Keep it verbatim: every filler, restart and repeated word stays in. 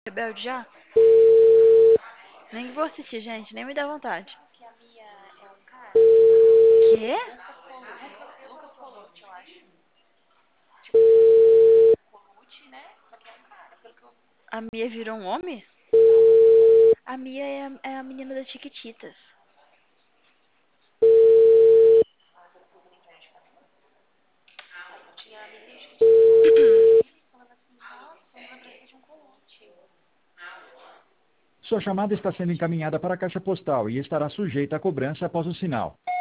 Rebelde já? Nem vou assistir, gente, nem me dá vontade. Quê? A Mia virou um homem? A Mia é a, é a menina das Chiquititas. Sua chamada está sendo encaminhada para a caixa postal e estará sujeita a cobrança após o sinal.